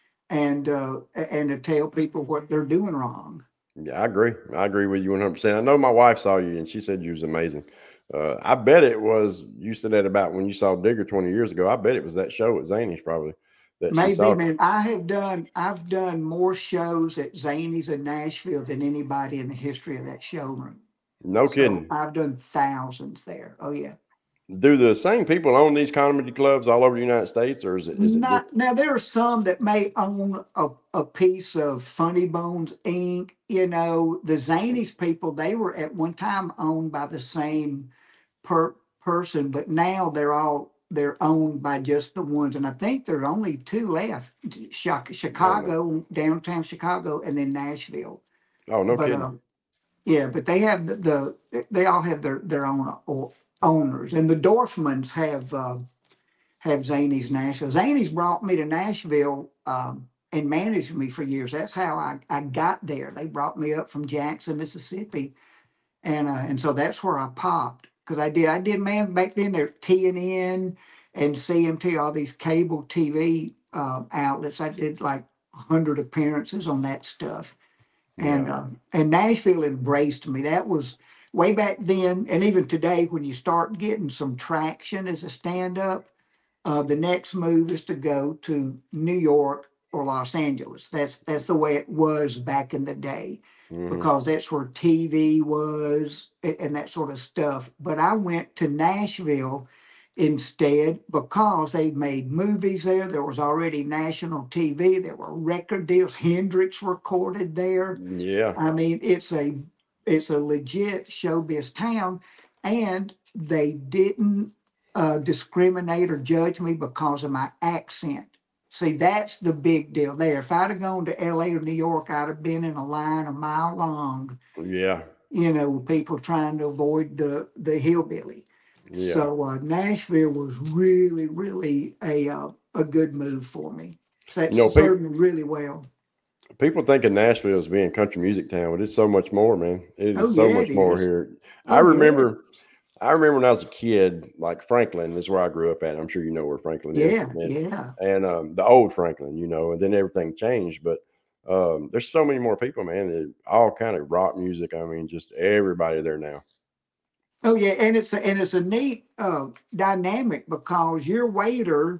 and uh, and to tell people what they're doing wrong. yeah. I agree. I agree with you one hundred percent. I know my wife saw you, and she said you was amazing. Uh, I bet it was. You said that about when you saw Digger twenty years ago. I bet it was that show at Zany's probably that she Maybe, saw. man. I have done I've done more shows at Zany's in Nashville than anybody in the history of that showroom. No So kidding. I've done thousands there. Oh yeah. Do the same people own these comedy clubs all over the United States, or is it is it different? Not now. There are some that may own a, a piece of Funny Bones Incorporated. You know, the Zanies people, they were at one time owned by the same per person, but now they're all they're owned by just the ones. And I think there are only two left: Chi- Oh no. Chicago, downtown Chicago, and then Nashville. Oh no But kidding. uh, yeah, but they have the, the they all have their their own o- owners, and the Dorfmans have. Uh, have Zany's Nashville. Zany's brought me to Nashville um, and managed me for years. That's how I, I got there. They brought me up from Jackson, Mississippi, and uh, and so that's where I popped because I did I did man back then they're T N N and C M T, all these cable T V uh, outlets. I did like a hundred appearances on that stuff, and Yeah. um, and Nashville embraced me. That was way back then, and even today when you start getting some traction as a stand up, uh, the next move is to go to New York or Los Angeles. That's that's the way it was back in the day, Hmm. because that's where T V was a- and that sort of stuff. But I went to Nashville instead because they made movies there. There was already national T V. There were record deals. Hendrix recorded there. Yeah. I mean, it's a it's a legit showbiz town, and they didn't uh, discriminate or judge me because of my accent. See, that's the big deal there. If I'd have gone to L A or New York, I'd have been in a line a mile long, Yeah. you know, with people trying to avoid the the hillbilly. Yeah. So uh, Nashville was really, really a uh, a good move for me. So that You know, people served me really well. people think of Nashville as being country music town, but it's so much more, man. It Oh is so yeah, much it more is. here. I Oh yeah. remember I remember when I was a kid, like Franklin is where I grew up at. I'm sure you know where Franklin is. Yeah, And yeah. and um, the old Franklin, you know, and then everything changed. But um, there's so many more people, man. that- All kind of rock music. I mean, just everybody there now. Oh yeah, and it's a, and it's a neat uh, dynamic because your waiter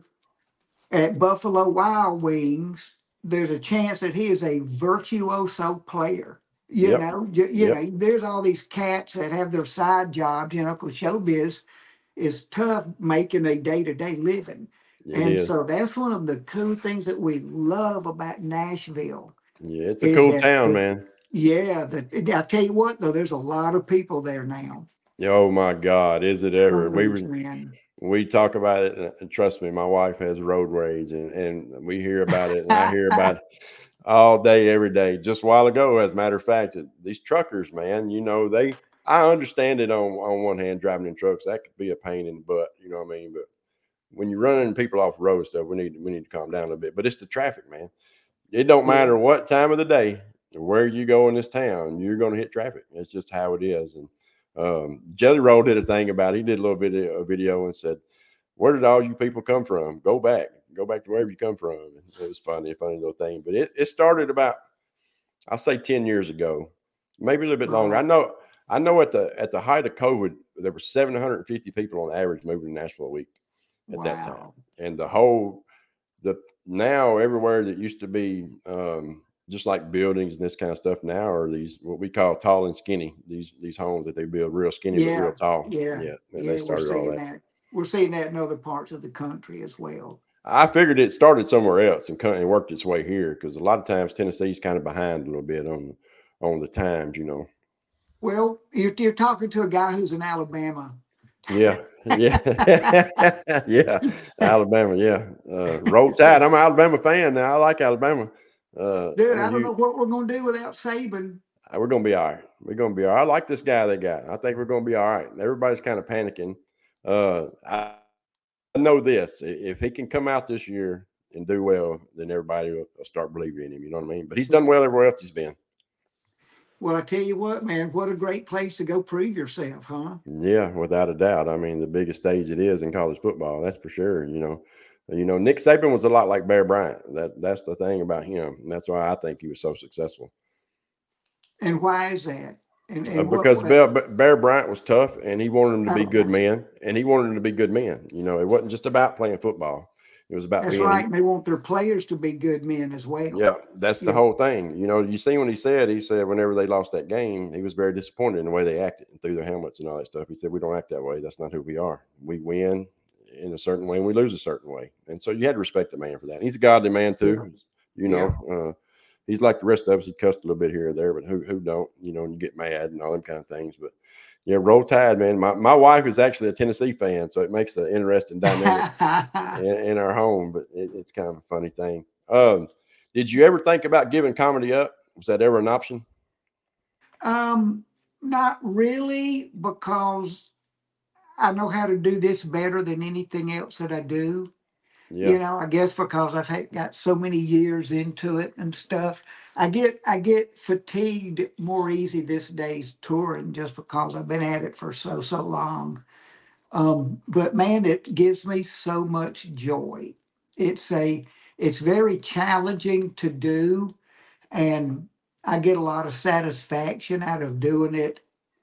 at Buffalo Wild Wings, there's a chance that he is a virtuoso player. You Yep. know, you, you Yep. know, there's all these cats that have their side jobs. You know, because showbiz is tough making a day to day living. It And is. so that's one of the cool things that we love about Nashville Yeah, it's a is cool that town, the, man. yeah, the, I tell you what though, there's a lot of people there now. Oh my God, is it ever? We Tons, were man. we talk about it, and and trust me, my wife has road rage, and and we hear about it, and I hear about it all day, every day. Just a while ago, as a matter of fact, it- these truckers, man, you know, they. I understand it on on one hand, driving in trucks that could be a pain in the butt. You know what I mean? But when you're running people off the road stuff, we need we need to calm down a little bit. But it's the traffic, man. It don't Yeah. matter what time of the day or where you go in this town, you're going to hit traffic. It's just how it is. And um, Jelly Roll did a thing about it. He did a little bit of a video and said, "Where did all you people come from? Go back, go back to wherever you come from." And it was funny, a funny little thing. But it, it started about, I'll say, ten years ago, maybe a little bit longer. I Right. know. I know at the at the height of COVID, there were seven hundred fifty people on average moving to Nashville a week at that time, Wow. and the whole the now everywhere that used to be um, just like buildings and this kind of stuff now are these what we call tall and skinny. These these homes that they build real skinny but real Yeah. tall. Yeah. Yeah, and they Yeah. We're started all seeing that. that. We're seeing that in other parts of the country as well. I figured it started somewhere else and, kind of worked its way here because a lot of times Tennessee's kind of behind a little bit on on the times, you know. Well, you're, you're talking to a guy who's in Alabama. Yeah, yeah, yeah. Alabama, yeah. Uh, roll Tide. So, I'm an Alabama fan now. I like Alabama. Uh, dude, I'm a I don't know huge. what we're going to do without Saban. Uh, We're gonna be all right. We're gonna be all right. I like this guy they got. I think we're gonna be all right. Everybody's kind of panicking. Uh, I know this: if he can come out this year and do well, then everybody will start believing in him. You know what I mean? But he's done well everywhere else he's been. Well, I tell you what, man, what a great place to go prove yourself, huh? Yeah, without a doubt. I mean, the biggest stage it is in college football, that's for sure. You know, you know, Nick Saban was a lot like Bear Bryant. That that's the thing about him, and that's why I think he was so successful. And why is that? And Uh, and what because way? Bear, Bear Bryant was tough, and he wanted them to be Oh, good men, and he wanted them to be good men. You know, it wasn't just about playing football; it was about that's being. right. He, And they want their players to be good men as well. yeah, that's the Yeah. whole thing. You know, you see when he said he said whenever they lost that game, he was very disappointed in the way they acted and threw their helmets and all that stuff. He said, "We don't act that way. That's not who we are. We win in a certain way, and we lose a certain way." And so you had to respect the man for that. He's a godly man Yeah. too. You Yeah. know, uh, he's like the rest of us. He cussed a little bit here or there, but who who don't? You know, and you get mad and all them kind of things. But yeah, roll tide, man. My my wife is actually a Tennessee fan, so it makes an interesting dynamic in, in our home. But it, it's kind of a funny thing. Um, did you ever think about giving comedy up? Was that ever an option? um, not really, because I know how to do this better than anything else that I do. Yeah, You know, I guess because I've had, got so many years into it and stuff. I get I get fatigued more easy this days touring just because I've been at it for so so long. Um, but man, it gives me so much joy. It's a it's very challenging to do, and I get a lot of satisfaction out of doing it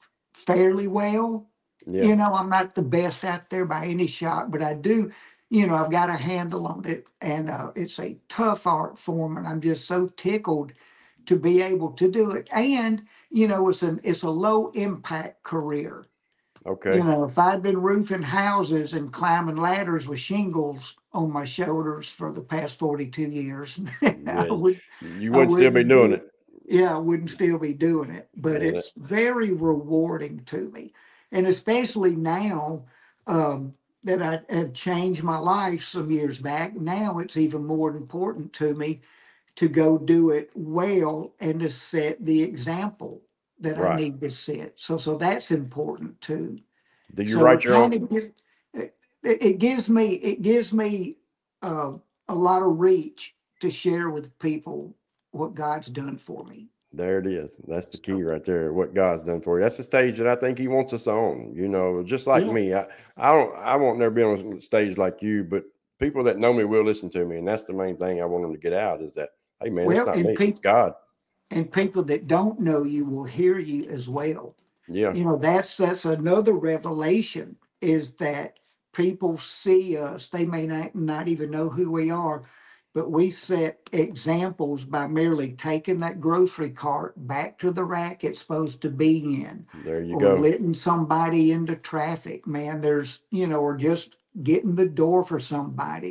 fairly well. yeah. You know, I'm not the best out there by any shot, but I do, you know, I've got a handle on it, and uh, it's a tough art form, and I'm just so tickled to be able to do it. And you know, it's an it's a low impact career. You Okay. know, if I'd been roofing houses and climbing ladders with shingles on my shoulders for the past forty-two years, I Yeah, would you I wouldn't still be wouldn't doing be, it. yeah, I wouldn't still be doing it. But Man, it's very rewarding to me. And especially now, um, that I have changed my life some years back, now it's even more important to me to go do it well and to set the example that I right. need to set. So so that's important too. Do you So write it your kind own? of gives it, it gives me it gives me uh, a lot of reach to share with people what God's done for me. There it is. That's the key So right there. What God's done for you. That's the stage that I think He wants us on. You know, just like yeah, me. I, I don't. I won't never be on a stage like you, but people that know me will listen to me, and that's the main thing I want them to get out is that, hey, man, it's well, not and me. It's people God. and people that don't know you will hear you as well. Yeah. You know, that's that's another revelation is that people see us. They may not, not even know who we are, but we set examples by merely taking that grocery cart back to the rack it's supposed to be in, There you or go. letting somebody into traffic, man. There's, you know, or just getting the door for somebody.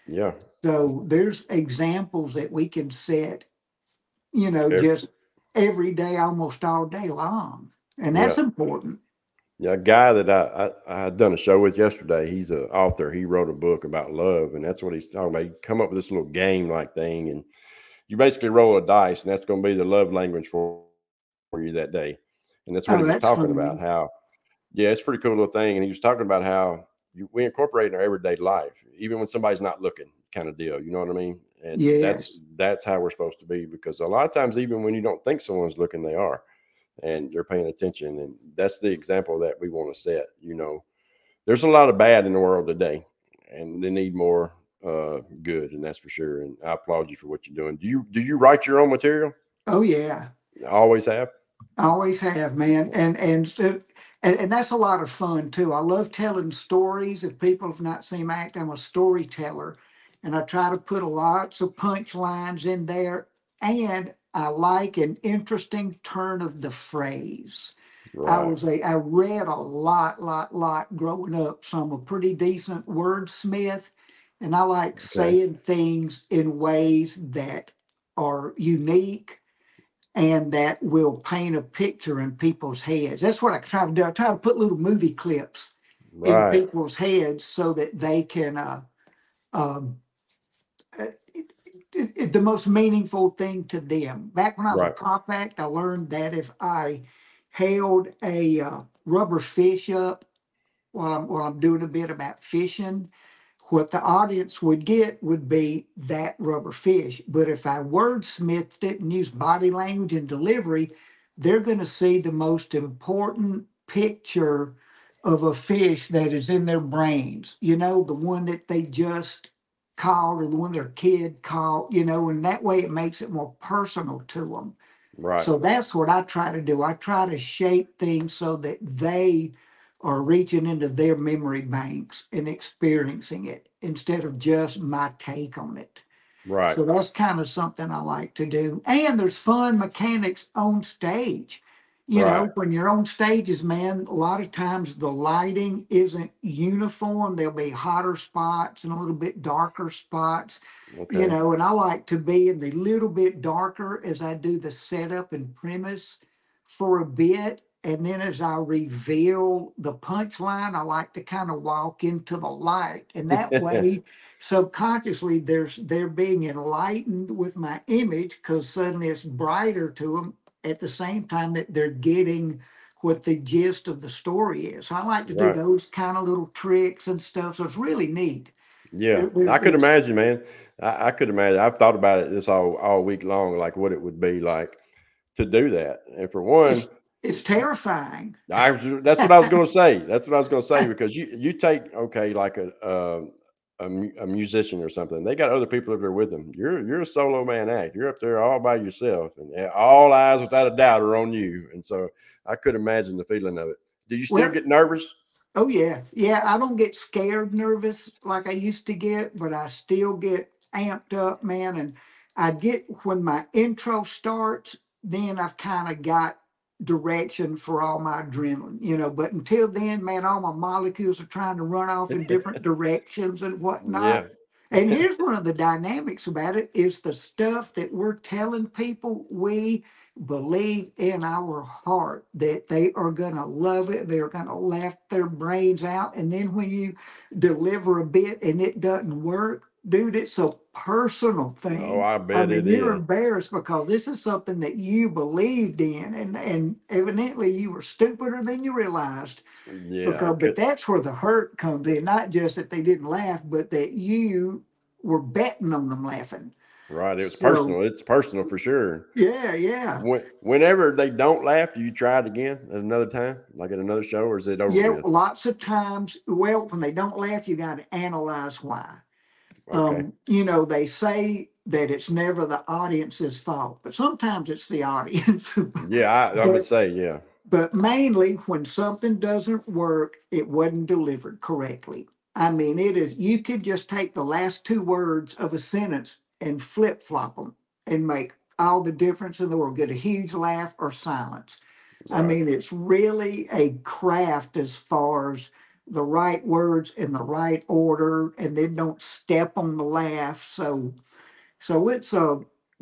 Yeah. So there's examples that we can set, you know, Ev- just every day, almost all day long. And Yeah. that's important. Yeah. A guy that I, I, I had done a show with yesterday, he's an author. He wrote a book about love, and that's what he's talking about. He come up with this little game like thing, and you basically roll a dice, and that's going to be the love language for, for you that day. And that's what Oh, he was that's talking about. funny. How, yeah, it's a pretty cool little thing. And he was talking about how you, we incorporate in our everyday life, even when somebody's not looking, kind of deal. You know what I mean? And that's Yes. that's how we're supposed to be, because a lot of times, even when you don't think someone's looking, they are, and they're paying attention. And that's the example that we want to set. You know, there's a lot of bad in the world today, and they need more uh, good, and that's for sure. And I applaud you for what you're doing. Do you do you write your own material? Oh, yeah. Always have. I always have, man. And and so and, and that's a lot of fun too. I love telling stories. If people have not seen my act, I'm a storyteller. And I try to put lots of punchlines in there. And I like an interesting turn of the phrase. I Right. was a I read a lot, lot, lot growing up. So I'm a pretty decent wordsmith. And I like Okay. saying things in ways that are unique and that will paint a picture in people's heads. That's what I try to do. I try to put little movie clips in Right. people's heads so that they can. Uh, um, uh, it, it, it- the most meaningful thing to them. Back when I was a Right. prop act, I learned that if I held a uh, rubber fish up while I'm while I'm doing a bit about fishing, what the audience would get would be that rubber fish. But if I wordsmithed it and used body language and delivery, they're going to see the most important picture of a fish that is in their brains. You know, the one that they just caught or the one their kid caught, you know, and that way it makes it more personal to them. Right. So that's what I try to do. I try to shape things so that they are reaching into their memory banks and experiencing it instead of just my take on it. Right. So that's kind of something I like to do. And there's fun mechanics on stage. You Right. know, when you're on stages, man, a lot of times the lighting isn't uniform. There'll be hotter spots and a little bit darker spots, you Okay. know, and I like to be in the little bit darker as I do the setup and premise for a bit. And then as I reveal the punchline, I like to kind of walk into the light. And that way, subconsciously, there's they're being enlightened with my image because suddenly it's brighter to them at the same time that they're getting what the gist of the story is. So I like to do Right. those kind of little tricks and stuff. So it's really neat. Yeah. It- it- I could it's imagine, man. I, I could imagine. I've thought about it this all all week long, like what it would be like to do that. And for one, it's it's terrifying. I that's what I was going to say. That's what I was going to say, because you you take, okay, like a um, a, mu- a musician or something. They got other people up there with them. You're you're a solo man act. You're up there all by yourself, and uh, all eyes without a doubt are on you. And so I could imagine the feeling of it. Do you still Well, get nervous? oh yeah, yeah. I don't get scared nervous like I used to get, but I still get amped up, man. And I get when my intro starts, then I've kind of got direction for all my adrenaline, you know. But until then, man, all my molecules are trying to run off in different directions and whatnot. Yeah. And here's one of the dynamics about it is the stuff that we're telling people we believe in our heart that they are going to love it. They're going to laugh their brains out. And then when you deliver a bit and it doesn't work, dude, it's a personal Oh, thing. I I bet mean, it you're is. embarrassed because this is something that you believed in, and and evidently you were stupider than you realized. Yeah, I Because, but could. that's where the hurt comes in. Not just that they didn't laugh, but that you were betting on them laughing. Right. It was So personal. It's personal for sure. yeah, yeah. When, whenever they don't laugh, do you try it again at another time, like at another show, or is it over Yeah, with? lots of times, well, when they don't laugh, you got to analyze why. Okay. Um, you know, they say that it's never the audience's fault, but sometimes it's the audience. Yeah, I, I would but say, yeah. but mainly when something doesn't work, it wasn't delivered correctly. I mean, it is you could just take the last two words of a sentence and flip flop them and make all the difference in the world, get a huge laugh or silence. I Right. mean, it's really a craft as far as the right words in the right order, and then don't step on the laugh. So, so it's a,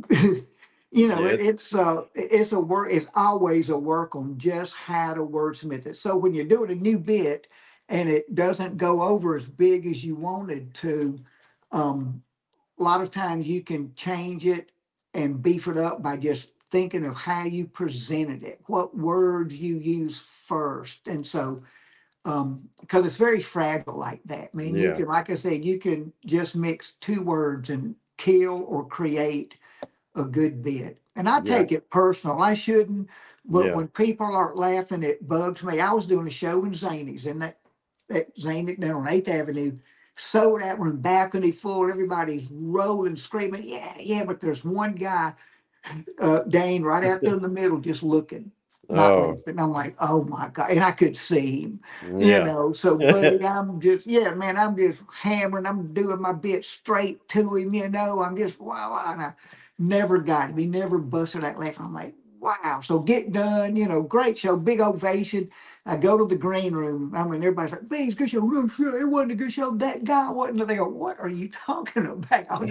you know, Yeah. it, it's a, it's a work. It's always a work on just how to wordsmith it. So when you're doing a new bit and it doesn't go over as big as you wanted to, um, a lot of times you can change it and beef it up by just thinking of how you presented it, what words you use first. And so, um, because it's very fragile like that. I mean, you Yeah. can, like I said, you can just mix two words and kill or create a good bit. And I Yeah. take it personal. I shouldn't, but Yeah. when people aren't laughing, it bugs me. I was doing a show in Zanies, and that that Zany down on Eighth Avenue, sold out room, balcony full. Everybody's rolling, screaming, yeah, yeah. But there's one guy, uh, Dane, right out there in the middle, just looking, not Oh, laughing. I'm like, oh my God. And I could see him, you yeah. know. So, buddy, I'm just, yeah, man, I'm just hammering. I'm doing my bit straight to him, you know. I'm just, wow. And I never got him. He never busted that laugh. I'm like, wow. So, get done, you know, great show, big ovation. I go to the green room. I mean, everybody's like, "Man, it's a good show. Real show. It wasn't a good show. That guy wasn't." They go, "What are you talking about?"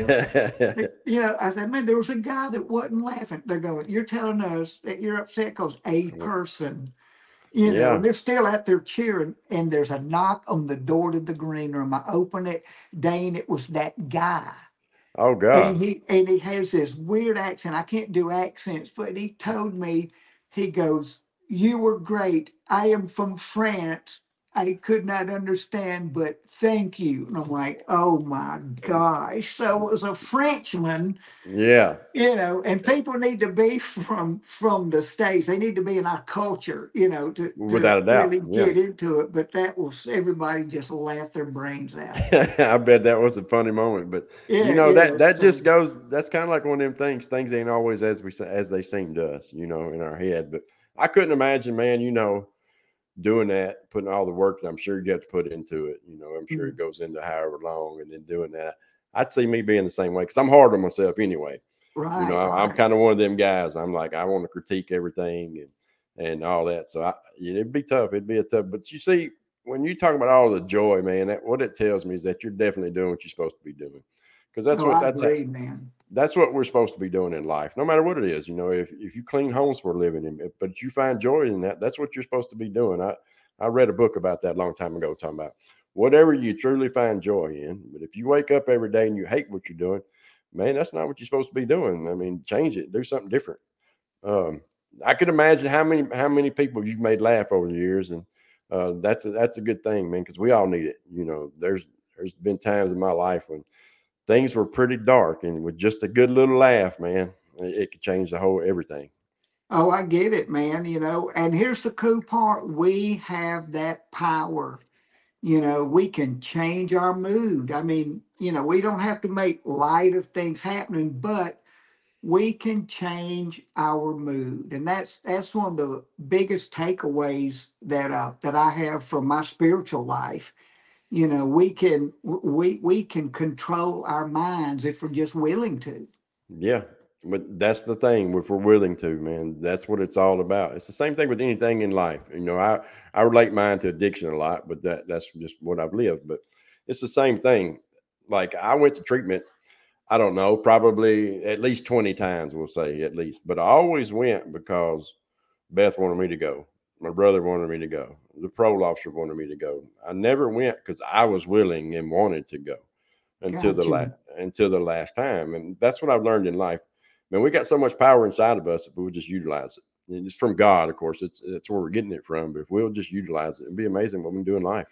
You know, I said, "Man, there was a guy that wasn't laughing." They're going, "You're telling us that you're upset because a person, you know," and Yeah. they're still out there cheering. And there's a knock on the door to the green room. I open it, Dane. It was that guy. Oh God. And he and he has this weird accent. I can't do accents, but he told me, he goes, "You were great. I am from France. I could not understand, but thank you." And I'm like, oh my gosh. So it was a Frenchman, Yeah. you know, and people need to be from from the States. They need to be in our culture, you know, to, to Without a doubt. really Yeah. get into it. But that was, everybody just laughed their brains out. I bet that was a funny moment, but you Yeah, know yeah. that that So just goes. That's kind of like one of them things. Things ain't always as we say as they seem to us, you know, in our head. But I couldn't imagine, man. You know, doing that, putting all the work that I'm sure you have to put into it. You know, I'm sure it mm, goes into however long, and then doing that. I'd see me being the same way because I'm hard on myself anyway. You know, right, I, I'm right. kind of one of them guys. I'm like I want to critique everything and and all that. So I, yeah, it'd be tough. It'd be a tough. But you see, when you talk about all the joy, man, that what it tells me is that you're definitely doing what you're supposed to be doing. Because that's Oh, what I that's agree, man. that's what we're supposed to be doing in life, no matter what it is. You know, if, if you clean homes for a living, and but you find joy in that, that's what you're supposed to be doing. I I read a book about that a long time ago, talking about whatever you truly find joy in. But if you wake up every day and you hate what you're doing, man, that's not what you're supposed to be doing. I mean, change it, do something different. Um, I could imagine how many how many people you've made laugh over the years, and uh, that's a, that's a good thing, man, because we all need it. You know, there's there's been times in my life when things were pretty dark, and with just a good little laugh, man, it, it could change the whole everything. Oh, I get it, man. You know, and here's the cool part. We have that power. You know, we can change our mood. I mean, you know, we don't have to make light of things happening, but we can change our mood. And that's that's one of the biggest takeaways that uh, that I have from my spiritual life. You know, we can we we can control our minds if we're just willing to. Yeah, but that's the thing. If we're willing to, man, that's what it's all about. It's the same thing with anything in life. You know, I I relate mine to addiction a lot, but that that's just what I've lived. But it's the same thing. Like I went to treatment. I don't know, probably at least twenty times, we'll say at least. But I always went because Beth wanted me to go. My brother wanted me to go. The parole officer wanted me to go. I never went because I was willing and wanted to go until the Gotcha. last until the last time. And that's what I've learned in life. Man, we got so much power inside of us if we would just utilize it. And it's from God, of course. It's it's where we're getting it from. But if we'll just utilize it, it'd be amazing what we can do in life.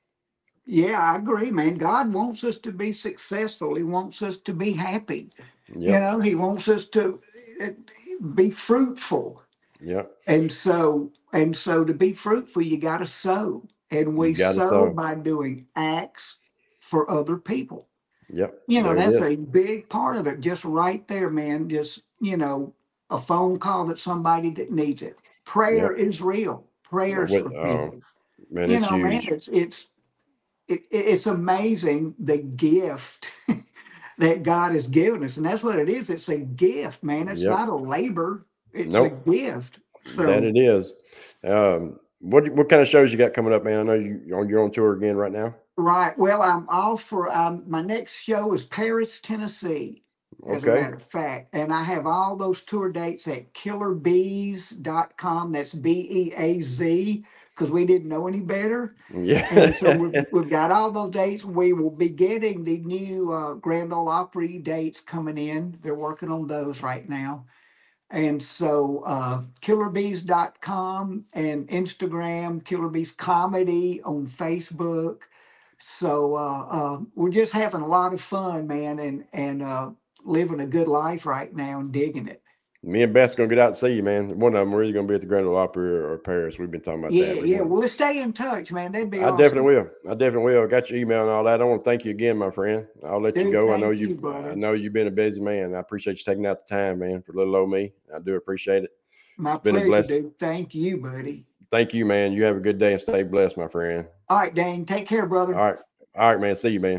Yeah, I agree, man. God wants us to be successful. He wants us to be happy. You Yep. know, He wants us to uh, be fruitful. Yep. And so, and so to be fruitful, you got to sow. And You we got to sow sow. by doing acts for other people. Yep. You know, There it that's is. a big part of it, just right there, man. Just, you know, a phone call that somebody that needs it. Prayer Yep. is real. Prayers With for oh people. man, You it's know, man, huge. it's it's it, it's amazing the gift that God has given us. And that's what it is. It's a gift, man. It's Yep. not a labor, it's a Nope. gift. That So it is. Um, What what kind of shows you got coming up, man? I know you you're on tour again right now. Right. Well, I'm off for um, my next show is Paris, Tennessee, as a Okay. matter of fact. And I have all those tour dates at killer bees dot com. That's B E A Z, because we didn't know any better. And so Yeah. we've, we've got all those dates. We will be getting the new uh, Grand Ole Opry dates coming in. They're working on those right now. And so uh, killer bees dot com and Instagram, Killer Bees Comedy on Facebook. So uh, uh, we're just having a lot of fun, man, and and uh, living a good life right now and digging it. Me and Beth's gonna get out and see you, man. One of them, we're either gonna be at the Grand Ole Opry or, or Paris. We've been talking about Yeah, that. We yeah. want. Well, let's stay in touch, man. That'd be I definitely awesome. will. I definitely will. I got your email and all that. I want to thank you again, my friend. I'll let you Dude, go. I know thank you, you. I brother. know you've been a busy man. I appreciate you taking out the time, man, for little old me. I do appreciate it. My It's been a pleasure, blessing. dude. Thank you, buddy. Thank you, man. You have a good day and stay blessed, my friend. All right, Dane. Take care, All brother. right. All right, man. See you, man.